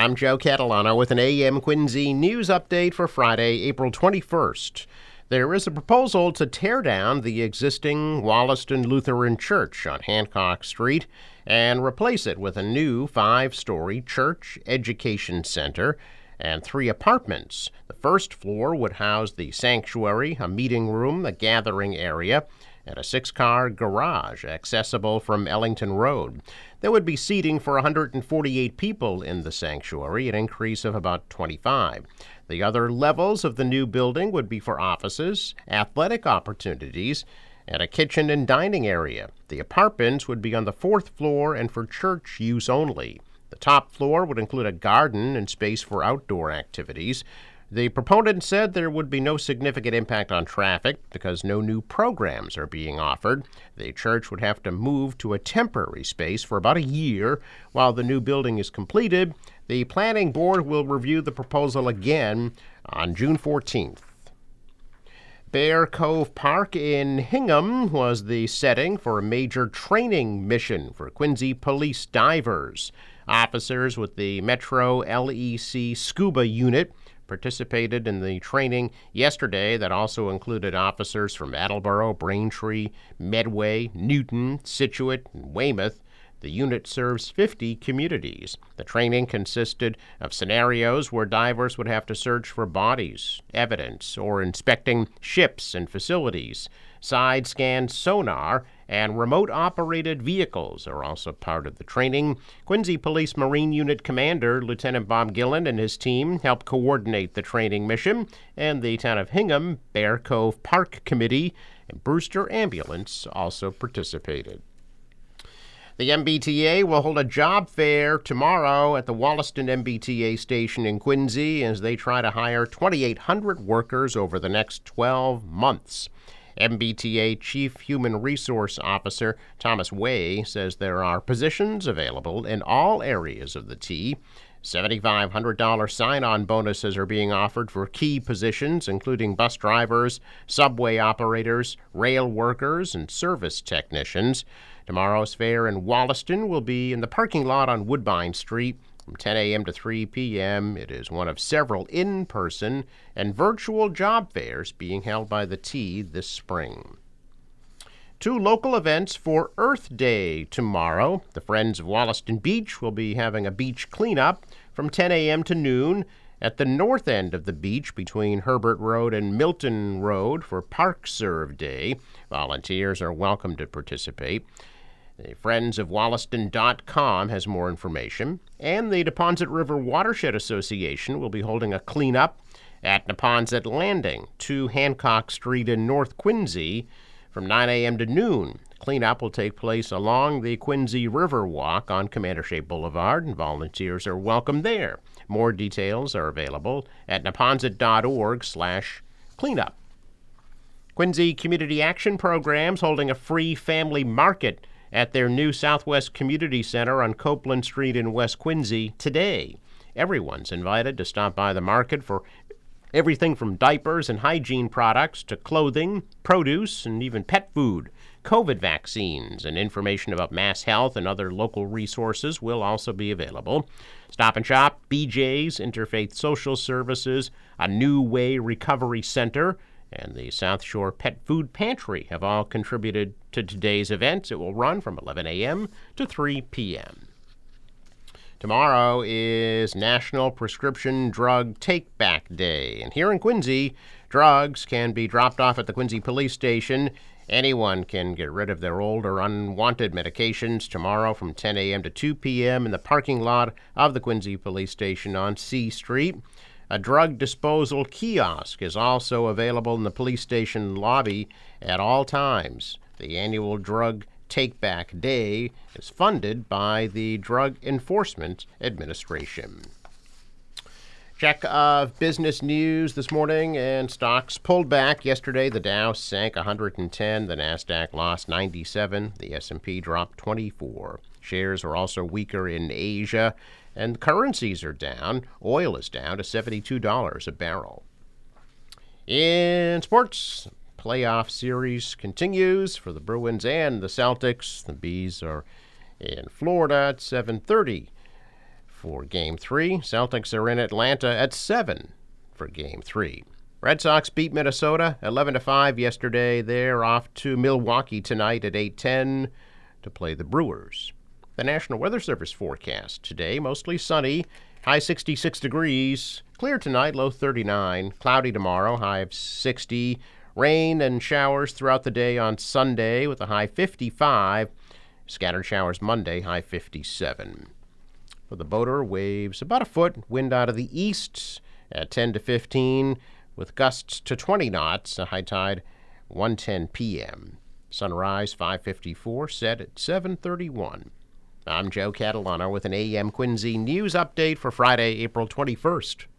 I'm Joe Catalano with an AM Quincy news update for Friday, April 21st. There is a proposal to tear down the existing Wollaston Lutheran Church on Hancock Street and replace it with a new 5-story church education center and 3 apartments. The first floor would house the sanctuary, a meeting room, a gathering area, and a 6-car garage accessible from Ellington Road. There would be seating for 148 people in the sanctuary, an increase of about 25. The other levels of the new building would be for offices, athletic opportunities, and a kitchen and dining area. The apartments would be on the 4th floor and for church use only. The top floor would include a garden and space for outdoor activities. The proponent said there would be no significant impact on traffic because no new programs are being offered. The church would have to move to a temporary space for about a year while the new building is completed. The planning board will review the proposal again on June 14th. Bear Cove Park in Hingham was the setting for a major training mission for Quincy police divers. Officers with the Metro LEC Scuba Unit participated in the training yesterday that also included officers from Attleboro, Braintree, Medway, Newton, Scituate, and Weymouth. The unit serves 50 communities. The training consisted of scenarios where divers would have to search for bodies, evidence, or inspecting ships and facilities. Side-scan sonar and remote-operated vehicles are also part of the training. Quincy Police Marine Unit Commander Lieutenant Bob Gillen and his team helped coordinate the training mission, and the Town of Hingham Bear Cove Park Committee and Brewster Ambulance also participated. The MBTA will hold a job fair tomorrow at the Wollaston MBTA station in Quincy as they try to hire 2,800 workers over the next 12 months. MBTA Chief Human Resource Officer Thomas Way says there are positions available in all areas of the T. $7,500 sign-on bonuses are being offered for key positions, including bus drivers, subway operators, rail workers, and service technicians. Tomorrow's fair in Wollaston will be in the parking lot on Woodbine Street from 10 a.m. to 3 p.m. It is one of several in-person and virtual job fairs being held by the T this spring. 2 local events for Earth Day tomorrow. The Friends of Wollaston Beach will be having a beach cleanup from 10 a.m. to noon at the north end of the beach between Herbert Road and Milton Road for Park Serve Day. Volunteers are welcome to participate. The friendsofwollaston.com has more information. And the Neponset River Watershed Association will be holding a cleanup at Neponset Landing, 2 Hancock Street in North Quincy, from 9 a.m. to noon. Cleanup will take place along the Quincy River Walk on Commander Shea Boulevard, and volunteers are welcome there. More details are available at neponset.org/cleanup. Quincy Community Action Programs holding a free family market at their new Southwest Community Center on Copeland Street in West Quincy today. Everyone's invited to stop by the market for everything from diapers and hygiene products to clothing, produce, and even pet food. COVID vaccines and information about Mass Health and other local resources will also be available. Stop and Shop, BJ's, Interfaith Social Services, a New Way Recovery Center, and the South Shore Pet Food Pantry have all contributed to today's event. It will run from 11 a.m. to 3 p.m. Tomorrow is National Prescription Drug Take-Back Day. And here in Quincy, drugs can be dropped off at the Quincy Police Station. Anyone can get rid of their old or unwanted medications tomorrow from 10 a.m. to 2 p.m. in the parking lot of the Quincy Police Station on C Street. A drug disposal kiosk is also available in the police station lobby at all times. The annual Drug Take-Back Day is funded by the Drug Enforcement Administration. Check of business news this morning, and stocks pulled back yesterday. The Dow sank 110, the Nasdaq lost 97, the S&P dropped 24. Shares are also weaker in Asia, and currencies are down. Oil is down to $72 a barrel. In sports, playoff series continues for the Bruins and the Celtics. The Bees are in Florida at 7:30 for Game 3. Celtics are in Atlanta at 7 for Game 3. Red Sox beat Minnesota 11-5 yesterday. They're off to Milwaukee tonight at 8:10 to play the Brewers. The National Weather Service forecast today, mostly sunny, high 66 degrees. Clear tonight, low 39. Cloudy tomorrow, high of 60. Rain and showers throughout the day on Sunday with a high 55. Scattered showers Monday, high 57. For the boater, waves about a foot, wind out of the east at 10 to 15, with gusts to 20 knots, a high tide 1:10 p.m. Sunrise 5:54, set at 7:31. I'm Joe Catalano with an AM Quincy news update for Friday, April 21st.